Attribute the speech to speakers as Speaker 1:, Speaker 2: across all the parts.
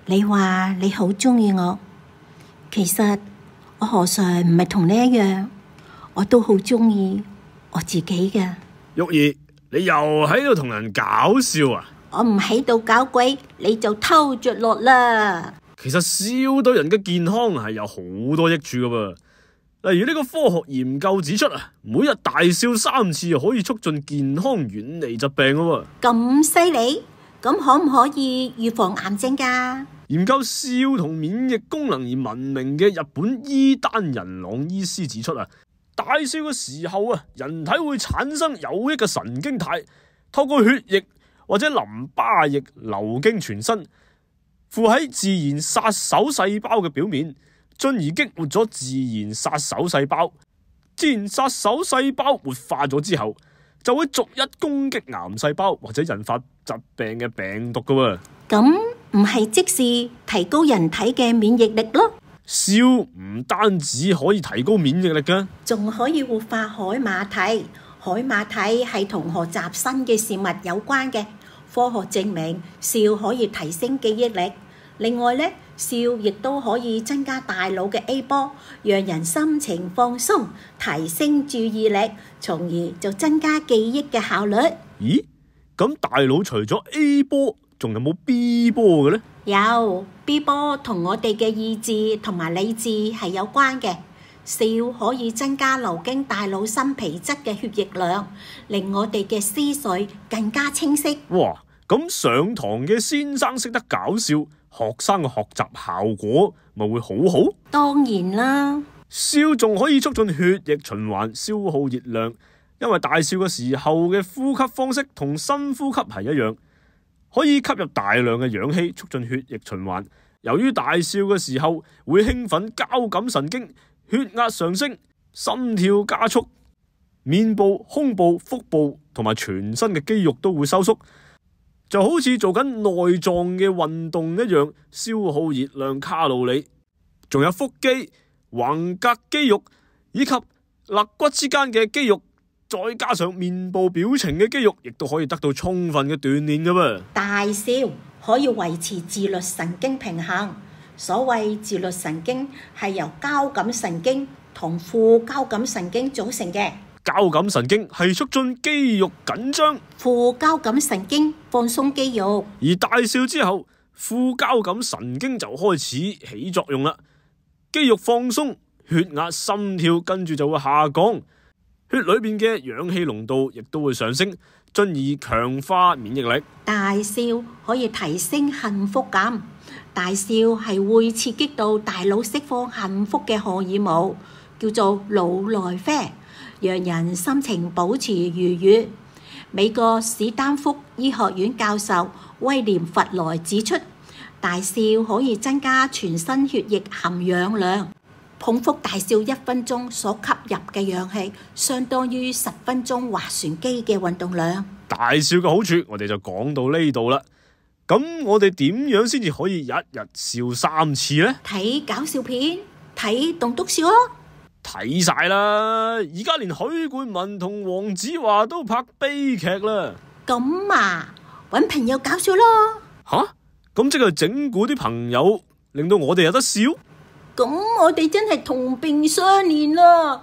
Speaker 1: 你話你好鍾意我，其實我何嘗唔係同你一樣，我都好鍾意我自己嘅。
Speaker 2: 玉兒，你又喺度同人搞笑啊？
Speaker 1: 我唔喺度搞鬼，你就偷着樂啦。
Speaker 2: 其實笑對人嘅健康係有好多益處噶噃。例如呢個科學研究指出啊，每日大笑3次可以促進健康，遠離疾病噶喎。
Speaker 1: 咁犀利？咁可唔可以預防癌症噶？
Speaker 2: 研究笑同免疫功能而聞名嘅日本伊丹人朗醫師指出啊，大笑嘅時候啊，人體會產生有益嘅神經肽，透過血液或者淋巴液流經全身，附喺自然殺手細胞嘅表面，進而激活咗自然殺手細胞。自然殺手細胞活化咗之後，就會逐一攻擊癌細胞或者引發疾病嘅病毒噶喎。
Speaker 1: 咁唔係即是提高人體嘅免疫力咯？
Speaker 2: 笑唔單止可以提高免疫力噶，
Speaker 1: 仲可以活化海馬體。海馬體係同學習新嘅事物有關嘅。科學證明笑可以提升記憶力。另外呢，笑亦都可以增加大腦嘅 A 波，讓人心情放鬆，提升注意力，從而就增加記憶嘅效率。
Speaker 2: 咦？咁大腦除咗 A 波，仲有冇 B 波嘅呢？
Speaker 1: 有 B 波同我哋嘅意志同埋理智係有關嘅。笑可以增加流經大腦新皮質嘅血液量，令我哋嘅思緒更加清晰。
Speaker 2: 哇！咁上堂嘅先生識得搞笑，學生嘅學習效果咪會好好？
Speaker 1: 當然啦，
Speaker 2: 笑仲可以促進血液循環，消耗熱量。因為大笑嘅時候嘅呼吸方式同深呼吸係一樣，可以吸入大量嘅氧氣，促進血液循環。由於大笑嘅時候會興奮交感神經，血壓上升，心跳加速，面部、胸部、腹部同埋全身嘅肌肉都會收縮，就好似做緊內臟嘅運動一樣，消耗熱量卡路里。仲有腹肌、橫膈肌肉以及肋骨之間嘅肌肉，再加上面部表情嘅肌肉，亦都可以得到充分嘅鍛煉噶噃。
Speaker 1: 大笑可以維持自律神經平衡。所謂自律神經係由交感神經同副交感神經組成嘅。
Speaker 2: 交感神經係促進肌肉緊張，
Speaker 1: 副交感神經放鬆肌肉。
Speaker 2: 而大笑之後，副交感神經就開始起作用啦，肌肉放鬆，血壓、心跳跟住就會下降，血裏邊嘅氧氣濃度亦都會上升，進而強化免疫力。
Speaker 1: 大笑可以提升幸福感。大笑係會刺激到大腦釋放幸福嘅荷爾蒙，叫做腦內啡，讓人心情保持愉悅。美國史丹福醫學院教授威廉弗萊指出，大笑可以增加全身血液含氧量。捧腹大笑1分鐘所吸入嘅氧氣，相當於10分鐘划船機嘅運動量。
Speaker 2: 大笑嘅好處，我哋就講到呢度啦。咁我哋點樣先至可以一日笑3次呢？
Speaker 1: 睇搞笑片，睇棟篤笑咯。
Speaker 2: 睇晒啦，而家連許冠文同黃子華都拍悲劇啦。
Speaker 1: 咁啊，搵朋友搞笑咯。
Speaker 2: 吓？咁即係整蠱啲朋友，令到我哋有得笑？
Speaker 1: 咁我哋真係同病相憐啦。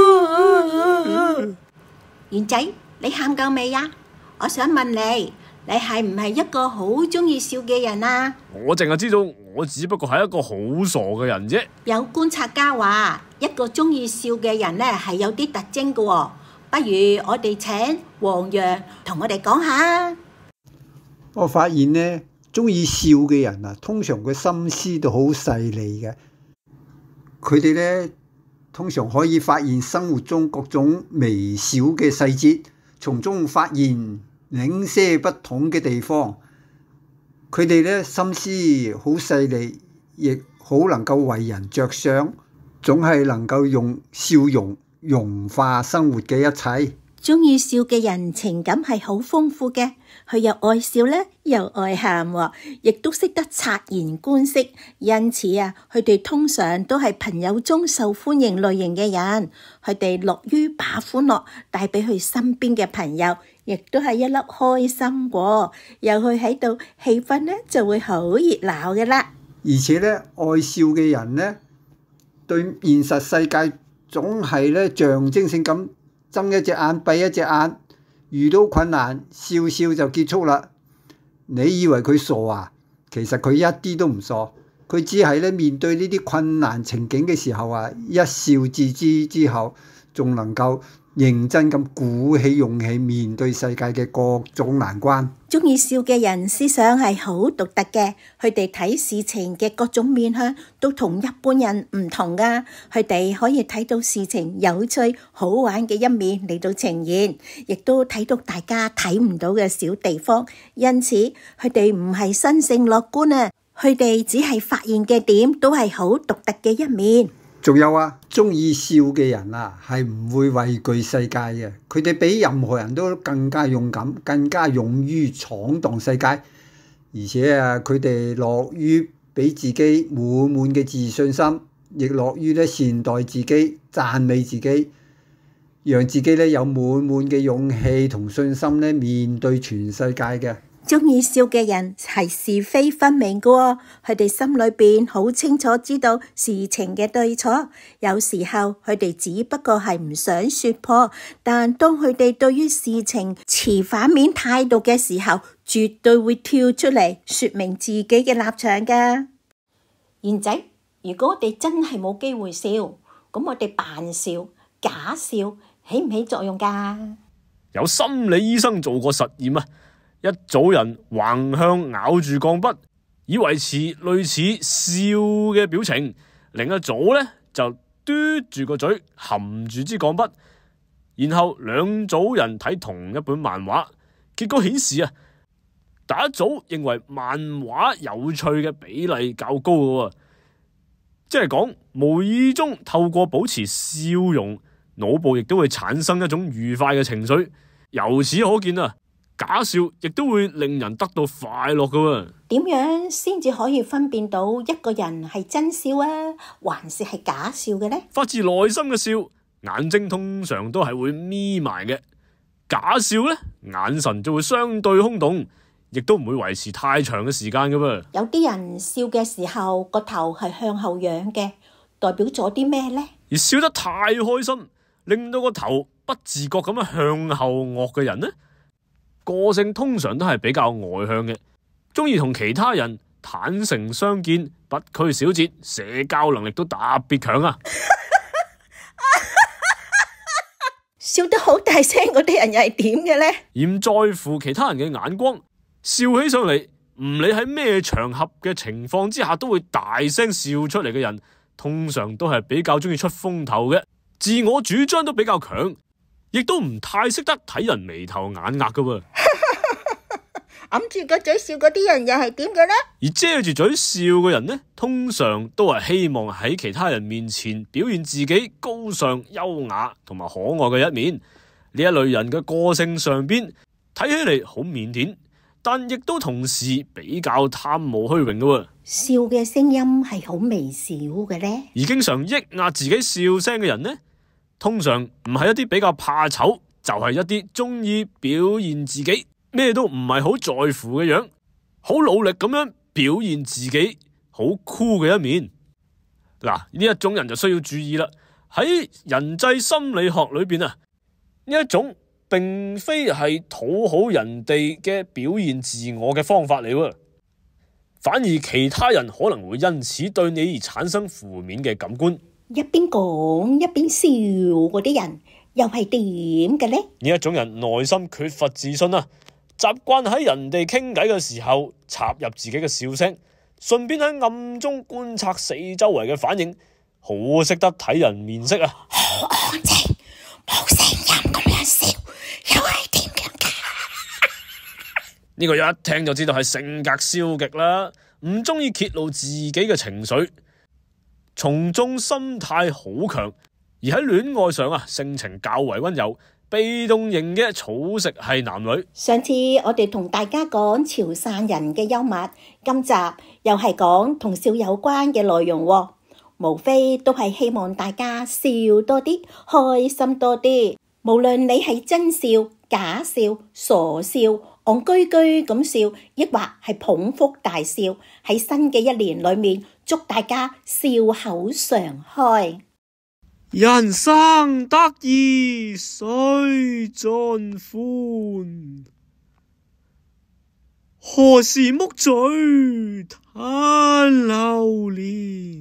Speaker 1: 賢仔，你喊夠未呀？我想問你，你係唔係一個好鍾意笑嘅人啊？
Speaker 2: 我淨係知道我只不過係一個好傻嘅人啫。
Speaker 1: 有觀察家話，一個鍾意笑嘅人呢係有啲特徵嘅喎。不如我哋請黃洋同我哋講下。
Speaker 3: 我發現呢，鍾意笑嘅人啊，通常個心思都好細膩嘅。佢哋呢，通常可以發現生活中各種微小嘅細節，從中發現零舍不同嘅地方。佢哋呢，心思好細膩，亦好能夠為人着想，總係能夠用笑容融化生活嘅一切。
Speaker 1: 鍾意笑嘅人情感係好豐富嘅，佢又愛笑咧，又愛喊喎，亦都識得察言觀色，因此啊，佢哋通常都係朋友中受歡迎類型嘅人。佢哋樂於把歡樂帶俾佢身邊嘅朋友，亦都係一粒開心果。有佢喺度，氣氛咧就會好熱鬧嘅啦。
Speaker 3: 而且咧，愛笑嘅人咧，對現實世界總係咧象徵性咁睜一隻眼閉一隻眼，遇到困難笑笑就結束啦。你以為佢傻啊？其實佢一啲都唔傻，佢只係咧面對呢啲困難情景嘅時候啊，一笑置之之後，仲能夠認真咁鼓起勇氣面對世界嘅各種難關。
Speaker 1: 鍾意笑嘅人思想係好獨特嘅，佢哋睇事情嘅各種面向都同一般人唔同㗎。佢哋可以睇到事情有趣好玩嘅一面嚟到呈現，亦都睇到大家睇唔到嘅小地方。因此佢哋唔係生性樂觀啊，佢哋只係發現嘅點都係好獨特嘅一面。
Speaker 3: 仲有啊，鍾意笑嘅人啊，係唔會畏懼世界嘅。佢哋比任何人都更加勇敢，更加勇於闖蕩世界。而且啊，佢哋樂於俾自己滿滿嘅自信心，亦樂於咧善待自己、讚美自己，讓自己咧有滿滿嘅勇氣同信心咧面對全世界嘅。
Speaker 1: 鍾意笑嘅人係是非分明嘅喎，佢哋心裏邊好清楚知道事情嘅對錯。有時候佢哋只不過係唔想説破，但當佢哋對於事情持反面態度嘅時候，絕對會跳出嚟説明自己嘅立場㗎。賢仔，如果我哋真係冇機會笑，咁我哋扮笑、假笑，起唔起作用㗎？
Speaker 2: 有心理醫生做過實驗啊！一組人橫向咬住鋼筆，以維持類似笑嘅表情；另一組呢就嘟住個嘴，含住支鋼筆。然後兩組人睇同一本漫畫，結果顯示啊，第一組認為漫畫有趣嘅比例較高嘅，即係講無意中透過保持笑容，腦部亦都會產生一種愉快嘅情緒。由此可見啊，假笑亦都會令人得到快樂㗎。
Speaker 1: 點樣先至可以分辨到一個人係真笑啊，還是係假笑嘅呢？
Speaker 2: 發自內心嘅笑，眼睛通常都係會眯埋嘅；假笑呢，眼神就會相對空洞，亦都唔會維持太長嘅時間㗎噃。
Speaker 1: 有啲人笑嘅時候個頭係向後仰嘅，代表咗啲咩呢？
Speaker 2: 而笑得太開心，令到個頭不自覺咁樣向後臥嘅人呢，個性通常都係比較外向嘅，中意同其他人坦誠相見，不拘小節，社交能力都特別強啊！
Speaker 1: 笑得好大聲嗰啲人又係點嘅呢？
Speaker 2: 而唔在乎其他人嘅眼光，笑起上嚟唔理喺咩場合嘅情況之下都會大聲笑出嚟嘅人，通常都係比較中意出風頭嘅，自我主張都比較強，亦都唔太識得睇人眉頭眼額噶喎。
Speaker 1: 揞住個嘴笑嗰啲人又係點嘅呢？
Speaker 2: 而遮住嘴笑嘅人呢，通常都係希望喺其他人面前表現自己高尚、優雅同埋可愛嘅一面。呢一類人嘅個性上邊睇起嚟好靦腆，但亦都同時比較貪慕虛榮嘅喎。
Speaker 1: 笑嘅聲音係好微小嘅呢。
Speaker 2: 而經常抑壓自己笑聲嘅人呢，通常唔係一啲比較怕醜，就係一啲中意表現自己咩都唔係好在乎嘅樣，好努力咁樣表現自己好酷嘅一面。嗱，呢一種人就需要注意啦。喺人際心理學裏邊啊，呢一種並非係討好人哋嘅表現自我嘅方法嚟喎，反而其他人可能會因此對你而產生負面嘅感官。
Speaker 1: 一邊講一邊笑嗰啲人又係點嘅呢？
Speaker 2: 呢一種人內心缺乏自信啊，習慣喺人哋傾偈嘅時候插入自己嘅笑聲，順便喺暗中觀察四周圍嘅反應，好識得睇人面色啊！
Speaker 1: 好安靜，冇聲音咁樣笑，又係點樣㗎？
Speaker 2: 呢個一聽就知道係性格消極啦，唔中意揭露自己嘅情緒，從眾心態好強，而喺戀愛上啊，性情較為溫柔， 被動型嘅草食系男女。
Speaker 1: 上次我哋同大家講潮汕人嘅幽默，今集又係講同笑有關嘅內容喎，無非都係希望大家笑多啲，開心多啲。無論你係真笑、假笑、傻笑、戇居居咁笑，抑或係捧腹大笑，喺新嘅一年裏面，祝大家笑口常開。
Speaker 2: 人生得意須盡歡，何時木嘴嘆流連？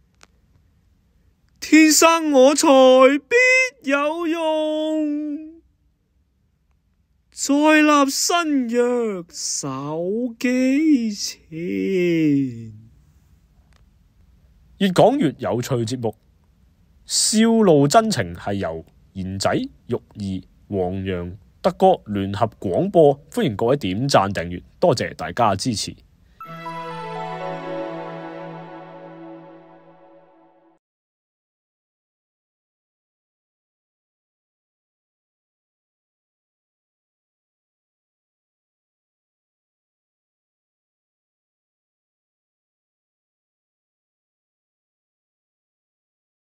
Speaker 2: 天生我材必有用，再立新約手機前。越講越有趣節目，笑怒真情係由賢仔、玉兒、黃洋、德哥聯合廣播，歡迎各位點讚訂閱，多謝大家支持。